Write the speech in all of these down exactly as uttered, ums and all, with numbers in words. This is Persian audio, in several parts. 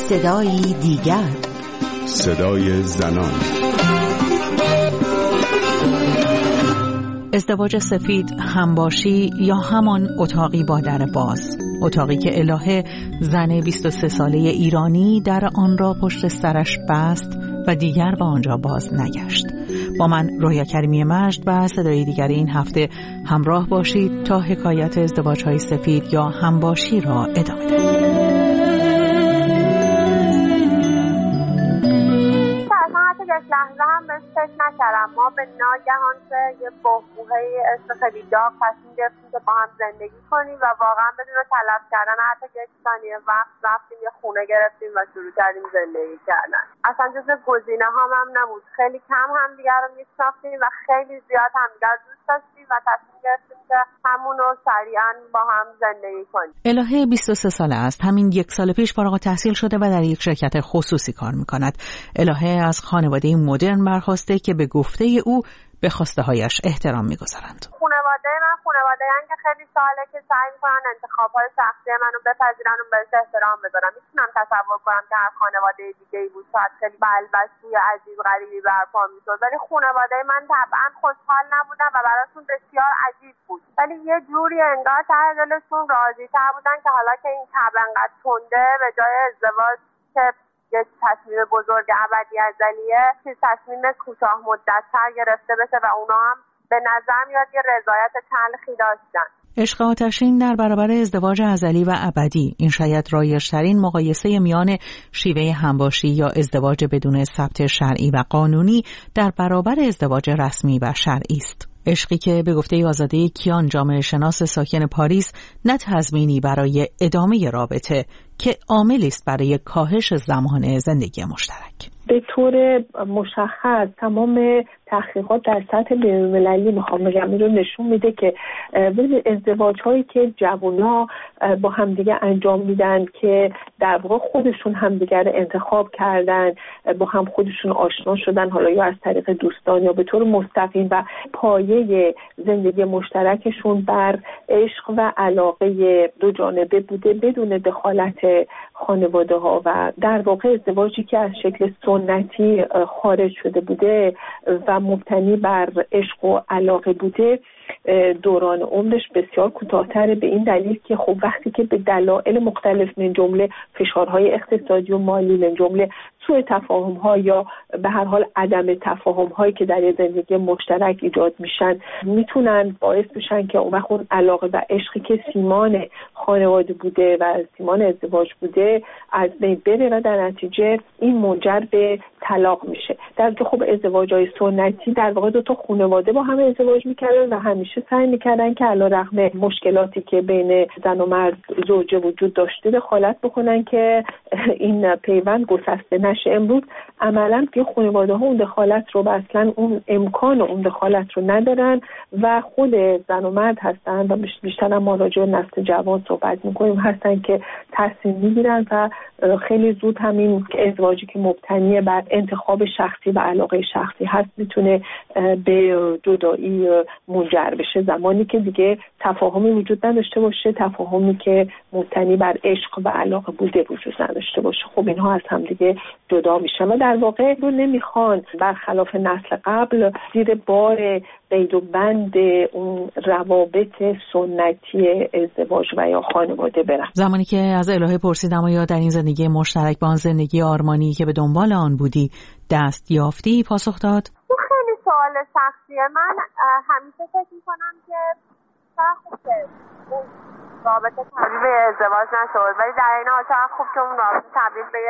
صدایی دیگر، صدای زنان. ازدواج سفید، همباشی یا همان اتاقی با در باز، اتاقی که الهه زن بیست و سه ساله ایرانی در آن را پشت سرش بست و دیگر به آنجا باز نگشت. با من رویا کریمی مجد و صدای دیگر این هفته همراه باشید تا حکایت ازدواج‌های سفید یا همباشی را ادامه دهیم. یک لحظه هم بهش فکر نکردم. ما به ناگهان که یه بحبوحه اسم خیلی داغ تصمیم گرفتیم که با هم زندگی کنیم و واقعا بدون تلف کردن حتی یک ثانیه وقت رفتیم یه خونه گرفتیم و شروع کردیم زندگی کردن. اصلا جز گزینه هام هم نبود. خیلی کم هم دیگر رو میشناختیم و خیلی زیاد هم دیگر دوست داشتیم و تصمیم گرفتیم که همون رو سریعا با هم زندگی کنیم. الهه بیست و سه ساله است. همین یک سال پیش فارغ التحصیل شده و در یک شرکت خصوصی کار می‌کند. الهه از خانواده مدرن برخواسته که به گفته او به خواسته هایش احترام می‌گذارند. خانواده من خانواده ان که خیلی ساله که سعی می‌کنن انتخاب‌های شخصی منو بپذیرن و بهش احترام بذارن. میتونم تصور کنم که هر خانواده دیگه‌ای بود شاید خیلی بلبشی عجیب غریبی برپا می‌شد، ولی خانواده من طبعا خوشحال نبودن و براشون بسیار عجیب بود، ولی یه جوری انگار ته دلشون راضی‌تر بودن که حالا که این طبع انقدر تنده به جای ازدواج که یه تصمیم بزرگ ابدی ازلیه که تصمیم کوتاه مدت‌تر گرفته بشه و اونا هم به نظر میاد یه رضایت تلخی داشتن. عشق آتشین در برابر ازدواج ازلی و ابدی، این شاید رایج‌ترین مقایسه میان شیوه همباشی یا ازدواج بدون ثبت شرعی و قانونی در برابر ازدواج رسمی و شرعی است. عشقی که به گفته آزاده کیان، جامعه شناس ساکن پاریس، نه تضمینی برای ادامه رابطه که عاملی است برای کاهش زمان زندگی مشترک. به طور مشخص تمام تحقیقات در سطح بین‌المللی میخوام بگم این رو نشون میده که ازدواج هایی که جوونا با همدیگه انجام میدن که در واقع خودشون همدیگه رو انتخاب کردن، با هم خودشون آشنا شدن، حالا یا از طریق دوستان یا به طور مستقیم، و پایه زندگی مشترکشون بر عشق و علاقه دو جانبه بوده بدون دخالت خانواده ها، و در واقع ازدواجی که از شکل سنتی خارج شده بوده و مبتنی بر عشق و علاقه بوده دوران عمرش بسیار کوتاه‌تره، به این دلیل که خب وقتی که به دلایل مختلف من جمله فشارهای اقتصادی و مالی، من جمله سوء تفاهم‌ها یا به هر حال عدم تفاهم‌هایی که در زندگی مشترک ایجاد میشن، میتونن باعث بشن که اون وقت اون علاقه و عشقی که سیمان خانواده بوده و سیمان ازدواج بوده از بین بره و در نتیجه این منجر به طلاق میشه. در که خب ازدواج‌های سنتی در واقع دو تا خانواده با هم ازدواج میکردن و همیشه سعی میکردن که علیرغم مشکلاتی که بین زن و مرد زوجه وجود داشته دخالت بکنن که این پیوند گسسته نشه. امروز عملاً که خانواده ها اون دخالت رو و اصلا اون امکان اون دخالت رو ندارن و خود زن و مرد هستن و بیشتر هم ما راجع به نسل جوان صحبت میکنیم هستن که تصمیم میگیرن و خیلی زود همین ازدواجی که مبتنی بر انتخاب شخصی و علاقه شخصی هست میتونه به جدایی منجر بشه، زمانی که دیگه تفاهمی وجود نداشته باشه، تفاهمی که مبتنی بر عشق و علاقه بوده وجود نداشته باشه. خب اینها از هم دیگه جدا میشن و در واقع رو نمیخوان برخلاف نسل قبل زیر بار قید و بند اون روابط سنتی ازدواج و یا خانواده برن. زمانی که از الهه پرسیدم یا در این زندگی مشترک با آن زندگی آرمانی که به دنبال آن بودی دست یافتی، پاسخ داد خیلی سوال شخصیه. من همیشه فکر میکنم که چقدر خوب که اون رابطه تبدیل به ازدواج نشد، ولی در این حال چقدر خوب که اون رابطه تبدیل به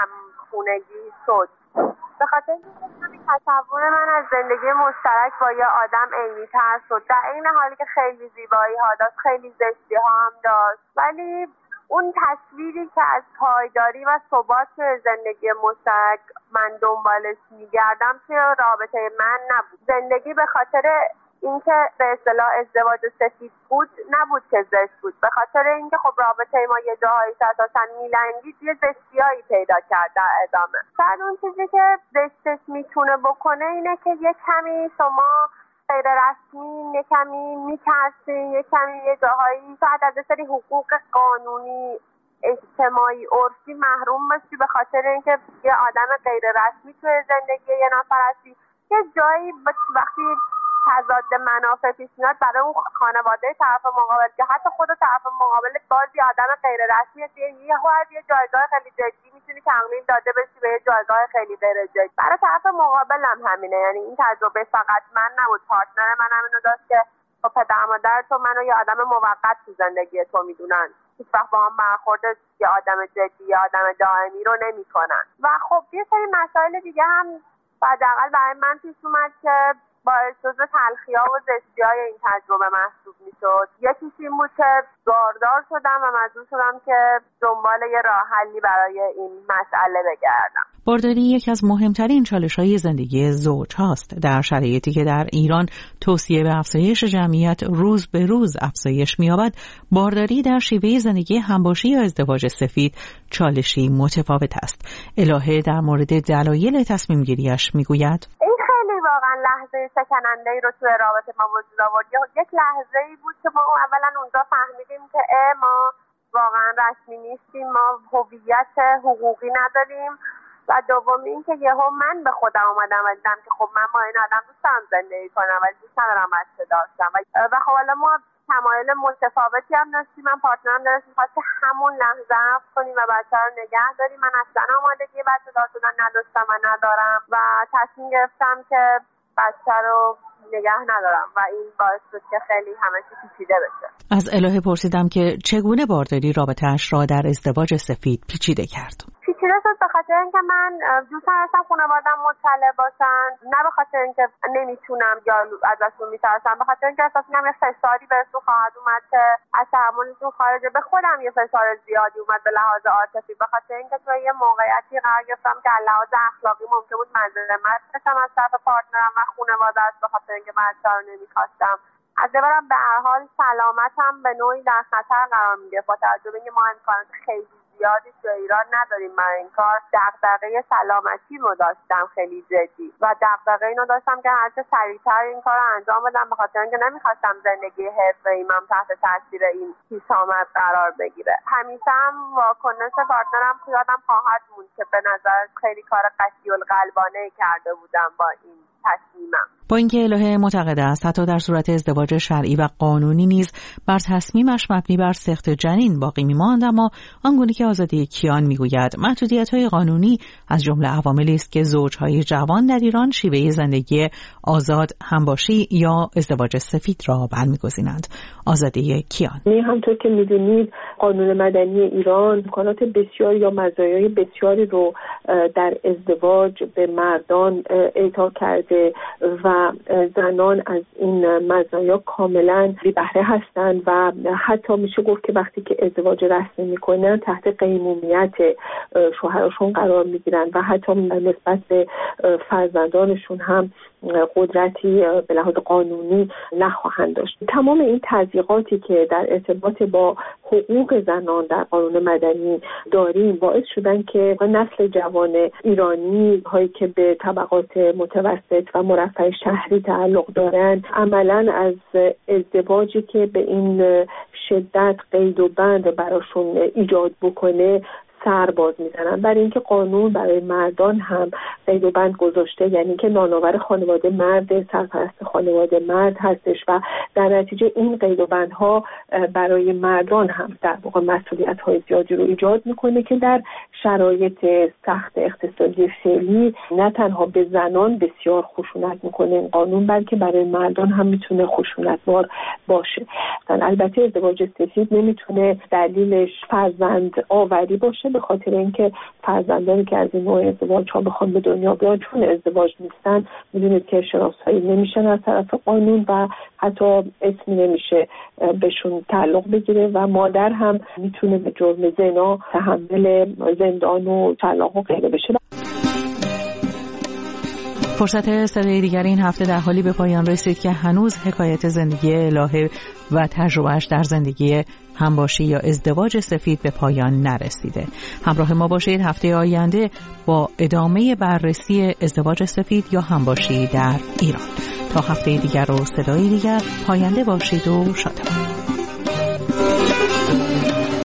همخونگی شد، به خاطر اینکه همین تصور من از زندگی مشترک با یه آدم عینی‌تر شد، در این حالی که خیلی زیبایی ها داشت، خیلی زشتی ها هم داشت، ولی اون تصویری که از پایداری و ثبات زندگی مشترک من دنبالش میگردم توی رابطه من نبود. زندگی به خاطر اینکه به اصطلاح ازدواج سفید بود نبود که زشت بود، به خاطر اینکه خب رابطه ما یه جاهایی اساساً میلنگید، یه زشتیایی پیدا کرد در ادامه. شاید اون چیزی که زشتش میتونه بکنه اینه که یه کمی شما غیر رسمی، یه کمی میترسین، یه کمی یه جاهایی شاید از سری حقوق قانونی اجتماعی عرفی محروم باشی به خاطر اینکه یه آدم غیر رسمی توی زندگی یه نفر هستی، یه جایی وقتی تضاد منافع پیش میاد برای اون خانواده طرف مقابل که حتی خود طرف مقابل بازی آدم غیر رسمیه، یه هر یه جایگاه خیلی جدی میتونی تقلیل داده بشی به یه جایگاه خیلی غیر جدی. برای طرف مقابل هم همینه، یعنی این تجربه فقط من نبود، پارتنر من همینو داشت که خب پدر مادر تو منو یه آدم موقت تو زندگی تو میدونن، هیچ وقت با هم برخورد یه آدم جدی یه آدم دائمی رو نمیکنن. و خب یه سری مسائل دیگه هم حداقل برای من پیش اومد که باعث جزو تلخی‌ها و زشتی‌های این تجربه محسوب می‌شد. یکیش این بود که باردار شدم و مجبور شدم که دنبال یه راه حلی برای این مسئله بگردم. بارداری یکی از مهمترین چالش‌های زندگی زوج هاست. در شرایطی که در ایران توصیه به افزایش جمعیت روز به روز افزایش می‌یابد، بارداری در شیوه زندگی همباشی یا ازدواج سفید چالشی متفاوت است. الهه در مورد دلایل تصمیم گیریش می‌گوید: واقعا لحظه شکننده‌ای رو توی رابطه ما وجود آورد. یک لحظه‌ای بود که ما اولا اونجا فهمیدیم که ما واقعا رسمی نیستیم، ما هویت حقوقی نداریم، و دوم این که یهو من به خودم اومدم و دیدم که خب من با این آدم دوست دارم زندگی کنم ولی دوست ندارم بچه داشتم و, و خب حالا ما تمایل متفاوتی هم داشتیم. من پارتنرم داشت می‌خواست که همون لحظه عقد کنیم و بچه رو نگه داریم. من اصلا آمادگی بچه دار شدن نداشتم و ندارم و تصمیم گرفتم که بچه رو نگه ندارم و این باعث شد که خیلی همه چی پیچیده بشه. از الهه پرسیدم که چگونه بارداری رابطه‌اش را در ازدواج سفید پیچیده کرد. پیچیده شد به خاطر اینکه من دوست داشتم خانواده‌ام مطلع باشن، نه به خاطر اینکه نمیتونم یا ازشون میترسم، به خاطر اینکه احساس می‌کنم یه فشاری بهشون خواهد اومد که از تحملشون خارجه. به خودم یه فشار زیادی اومد به لحاظ عاطفی به خاطر اینکه توی یه موقعیتی قرار گرفتم که از لحاظ اخلاقی ممکن بود مظلومت بشم از طرف پارتنرم و خانواده‌اش به خاطر اینکه من بچه‌ها رو نمی‌خواستم. از دورم به هر حال سلامتم به نوعی در خطر قرار می‌گرفت با توجه به اینکه ما امکانات خیلی زیادی تو ایران نداریم. من این کار دغدغه سلامتی رو داشتم خیلی جدی و دغدغه اینو داشتم که هر چه سریعتر این کار رو انجام بدم به خاطر اینکه نمیخواستم زندگی حرفه‌ایم هم تحت تاثیر این پیشامد قرار بگیره. همیشه هم واکنش پارتنرم یادم خواهد موند که به نظر خیلی کار قطع‌القلبانه کرده بودم با این تصمیمم. با اینکه الهه معتقد است حتی در صورت ازدواج شرعی و قانونی نیز بر تصمیمش مبنی بر سقط جنین باقی می‌ماند، اما آنگونه که آزاده کیان میگوید محدودیت‌های قانونی از جمله عواملی است که زوج‌های جوان در ایران شیوه زندگی آزاد، همباشی یا ازدواج سفید را برمی‌گزینند. آزاده کیان: همونطور که می‌دونید قانون مدنی ایران امکانات بسیاری یا مزایای بسیاری رو در ازدواج به مردان اعطا کرده و زنان از این مزایا کاملا بی بهره هستند و حتی میشه گفت که وقتی که ازدواج رسمی میکنن تحت قیمومیت شوهرشون قرار میگیرن و حتی نسبت به فرزندانشون هم قدرتی به لحاظ قانونی نخواهند داشت. تمام این تضییقاتی که در ارتباط با حقوق زنان در قانون مدنی داریم باعث شدن که نسل جوان ایرانی هایی که به طبقات متوسط و مرفه شهری تعلق دارند عملاً از ازدواجی که به این شدت قید و بند براشون ایجاد بکنه سر باز میزنن. برای اینکه قانون برای مردان هم قید و بند گذاشته، یعنی که نانآور خانواده مرد، سرپرست خانواده مرد هستش و در نتیجه این قید و بندها برای مردان هم در واقع مسئولیت‌های زیادی رو ایجاد میکنه که در شرایط سخت اقتصادی فعلی نه تنها به زنان بسیار خشونت میکنه این قانون، بلکه برای مردان هم میتونه خشونتبار باشه. البته ازدواج سفید نمیتونه دلیلش فرزند آوری باشه، به خاطر اینکه فرزندانی که از این نوع ازدواج ها بخوان به دنیا بیان چون ازدواج نیستن میدونید که شناسایی نمیشن از طرف قانون و حتی اسمی نمیشه بهشون تعلق بگیره و مادر هم میتونه به جرم زنا تحمل زندان و طلاق و غیره بشه. فرصت صدای دیگر این هفته در حالی به پایان رسید که هنوز حکایت زندگی الهه و تجربهش در زندگی همباشی یا ازدواج سفید به پایان نرسیده. همراه ما باشید هفته آینده با ادامه بررسی ازدواج سفید یا همباشی در ایران. تا هفته دیگر و صدای دیگر پاینده باشید و شاد باشید.